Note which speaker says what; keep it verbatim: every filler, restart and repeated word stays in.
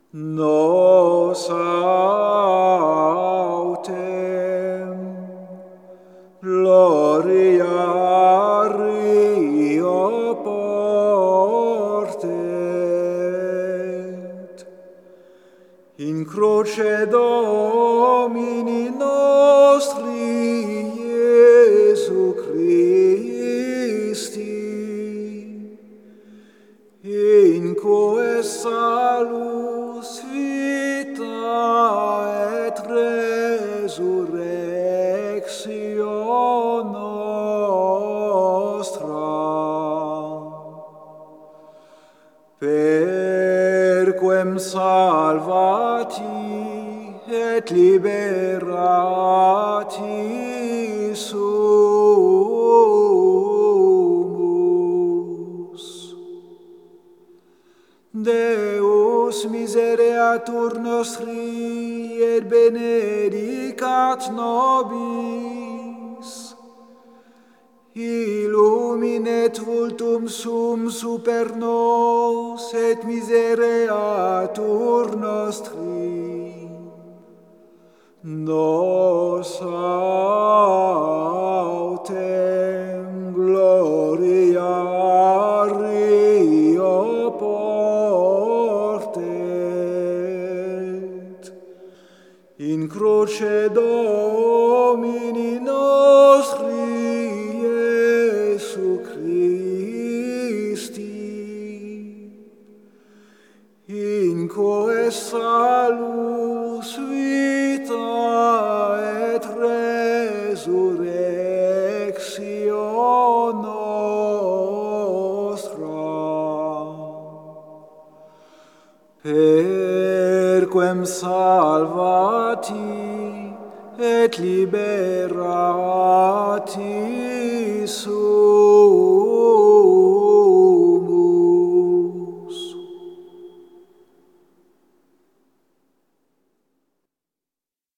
Speaker 1: Nos autem gloria Rio portet in croce Domini nostri Iesu Christi in quae salus vita et resurrectio nostra perquem salvati et liberati sumus. Deus misereatur nostri et benedicat nobis, illuminet vultum sum super nos et misereatur nostri. Nos autem gloria Rio portet in croce Domini nostri Iesu Christi in quae salus vita et resurrectio nostra perquem salvati et liberati sumus.